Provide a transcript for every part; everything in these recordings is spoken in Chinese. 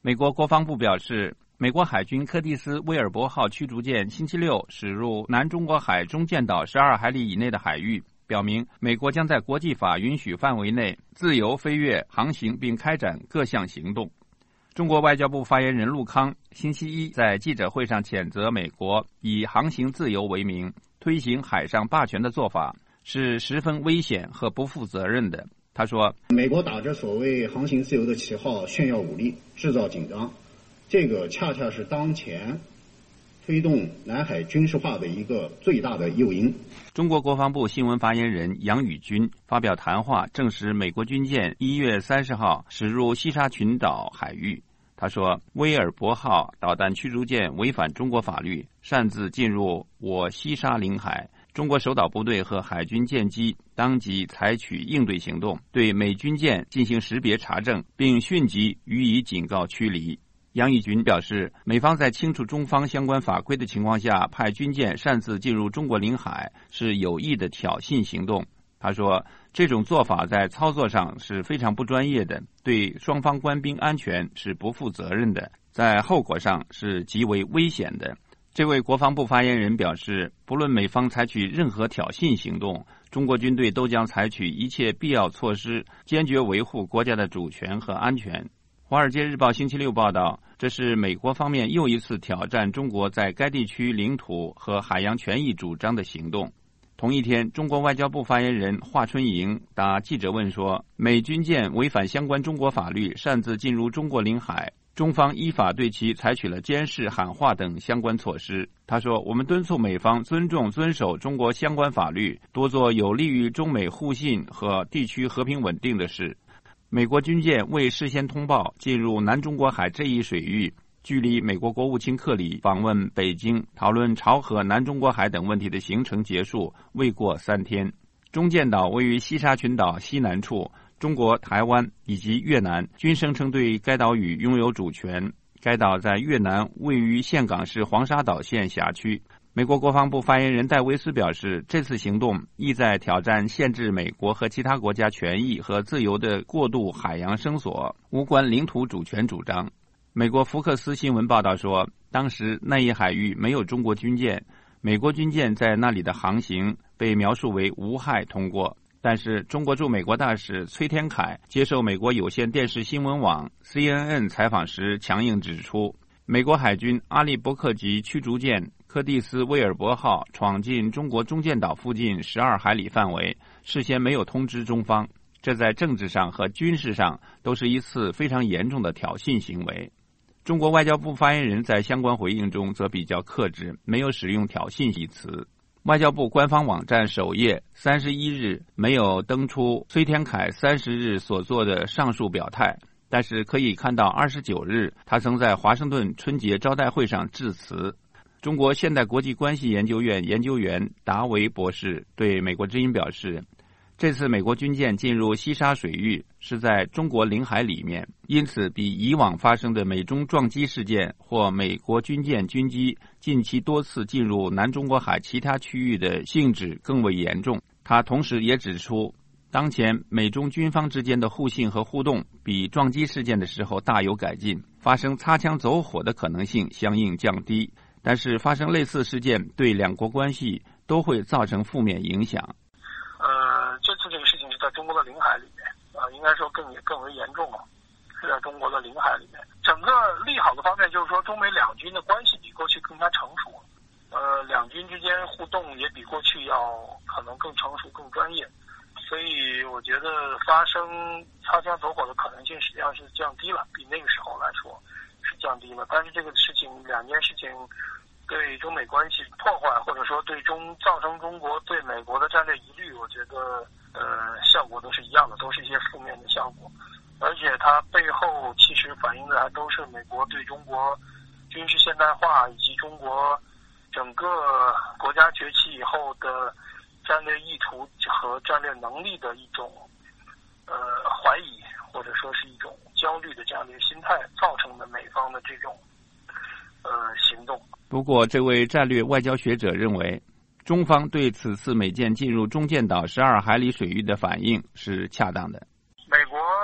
美国国防部表示，美国海军柯蒂斯威尔伯号驱逐舰星期六驶入南中国海中间岛12海里以内的海域，表明美国将在国际法允许范围内自由飞越、航行并开展各项行动。中国外交部发言人陆康星期一在记者会上谴责美国以航行自由为名推行海上霸权的做法是十分危险和不负责任的。他说， 美国打着所谓航行自由的旗号炫耀武力，制造紧张，这个恰恰是当前推动南海军事化的一个最大的诱因。 中国国防部新闻发言人杨宇军发表谈话，证实美国军舰1月30号驶入西沙群岛海域。他说，威尔伯号导弹驱逐舰违反中国法律，擅自进入我西沙领海。中国守岛部队和海军舰机当即采取应对行动，对美军舰进行识别查证，并迅即予以警告驱离。杨宇军表示，美方在清楚中方相关法规的情况下派军舰擅自进入中国领海是有意的挑衅行动。他说，这种做法在操作上是非常不专业的，对双方官兵安全是不负责任的，在后果上是极为危险的。这位国防部发言人表示，不论美方采取任何挑衅行动，中国军队都将采取一切必要措施，坚决维护国家的主权和安全。华尔街日报星期六报道，这是美国方面又一次挑战中国在该地区领土和海洋权益主张的行动。同一天，中国外交部发言人华春莹答记者问说，美军舰违反相关中国法律，擅自进入中国领海，中方依法对其采取了监视、喊话等相关措施。他说，我们敦促美方尊重、遵守中国相关法律，多做有利于中美互信和地区和平稳定的事。美国军舰未事先通报进入南中国海这一水域，距离美国国务卿克里访问北京讨论朝核、南中国海等问题的行程结束未过3天。中间岛位于西沙群岛西南处，中国、台湾以及越南均声称对该岛屿拥有主权。该岛在越南位于岘港市黄沙岛县辖区。美国国防部发言人戴维斯表示，这次行动意在挑战限制美国和其他国家权益和自由的过度海洋声索，无关领土主权主张。美国福克斯新闻报道说，当时那一海域没有中国军舰，美国军舰在那里的航行被描述为无害通过。但是中国驻美国大使崔天凯接受美国有线电视新闻网 CNN 采访时强硬指出，美国海军阿利伯克级驱逐舰柯蒂斯威尔伯号闯进中国中间岛附近12海里范围，事先没有通知中方，这在政治上和军事上都是一次非常严重的挑衅行为。中国外交部发言人在相关回应中则比较克制，没有使用挑衅一词。外交部官方网站首页31日没有登出崔天凯30日所做的上述表态，但是可以看到29日他曾在华盛顿春节招待会上致辞。中国现代国际关系研究院研究员达维博士对美国之音表示，这次美国军舰进入西沙水域是在中国领海里面，因此比以往发生的美中撞击事件或美国军舰军机近期多次进入南中国海其他区域的性质更为严重。他同时也指出，当前美中军方之间的互信和互动比撞击事件的时候大有改进，发生擦枪走火的可能性相应降低，但是发生类似事件对两国关系都会造成负面影响。 这次这个事情是在中国的领海里面，应该说更为严重了，是在中国的领海里面。整个利好的方面就是说，中美两军的关系比过去更加成熟，两军之间互动也比过去要可能更成熟、更专业，所以我觉得发生擦枪走火的可能性实际上是降低了，比那个时候来说是降低了。但是这个事情，两件事情对中美关系破坏，或者说造成中国对美国的战略疑虑，我觉得效果都是一样的，都是一些负面的效果。而且它背后其实反映的还都是美国对中国军事现代化以及中国整个国家崛起以后的战略意图和战略能力的一种怀疑，或者说是一种焦虑的这样的一个心态造成的美方的这种行动。 不过这位战略外交学者认为，中方对此次美舰进入中间岛12海里水域的反应是恰当的。 美国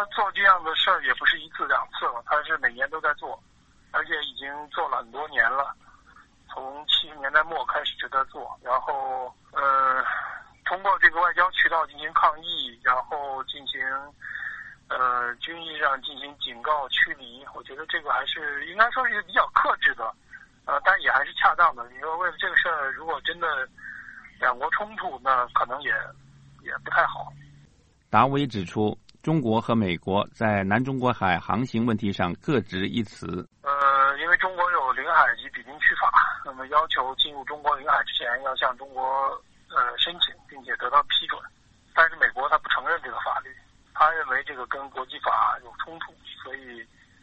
做这样的事儿也不是一次两次了，他是每年都在做，而且已经做了很多年了，从70年代末开始就在做，然后通过这个外交渠道进行抗议，然后进行军事上进行警告驱离，我觉得这个还是应该说是比较克制的，但也还是恰当的。你说为了这个事儿，如果真的两国冲突，那可能也不太好。 达维指出，中国和美国在南中国海航行问题上各执一词。 因为中国有领海及比邻区法，那么要求进入中国领海之前要向中国申请，并且得到批准。但是美国他不承认这个法律，他认为这个跟国际法有冲突，所以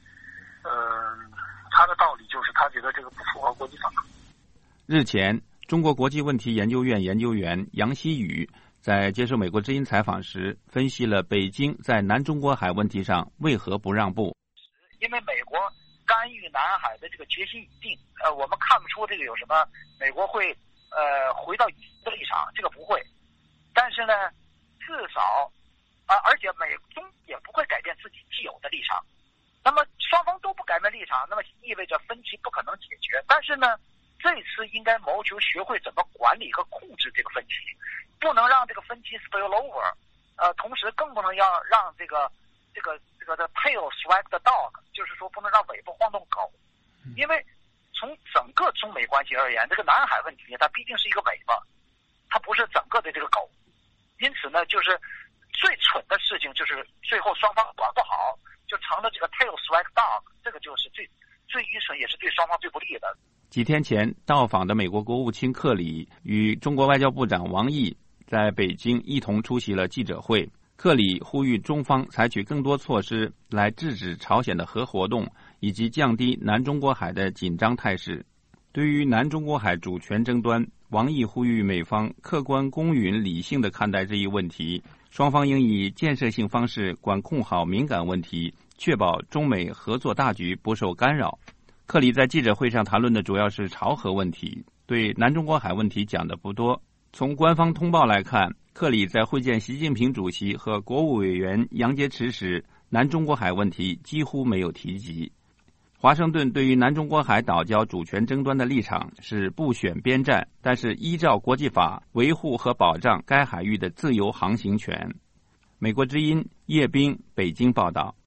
他的道理就是他觉得这个不符合国际法。 日前，中国国际问题研究院研究员杨希宇在接受美国之音采访时，分析了北京在南中国海问题上为何不让步。 因为美国干预南海的这个决心已定，我们看不出这个有什么美国会回到以前的立场，这个不会。但是呢，至少而且中也不会改变自己既有的立场。那么双方都不改变立场，那么意味着分歧不可能解决。但是呢，这次应该谋求学会怎么管理和控制这个分歧，不能让这个分歧 spill over，同时更不能要让这个 tail swag the dog， 就是说不能让尾巴晃动狗。因为从整个中美关系而言，这个南海问题它毕竟是一个尾巴，它不是整个的这个狗。因此呢，就是最蠢的事情就是最后双方管不好，就成了这个 tail swag dog， 这个就是最愚蠢，也是对双方最不利的。 几天前到访的美国国务卿克里与中国外交部长王毅在北京一同出席了记者会。克里呼吁中方采取更多措施来制止朝鲜的核活动，以及降低南中国海的紧张态势。对于南中国海主权争端，王毅呼吁美方客观公允理性地看待这一问题，双方应以建设性方式管控好敏感问题，确保中美合作大局不受干扰。克里在记者会上谈论的主要是朝核问题，对南中国海问题讲的不多。从官方通报来看，克里在会见习近平主席和国务委员杨洁篪时，南中国海问题几乎没有提及。华盛顿对于南中国海岛礁主权争端的立场是不选边站，但是依照国际法维护和保障该海域的自由航行权。美国之音叶冰北京报道。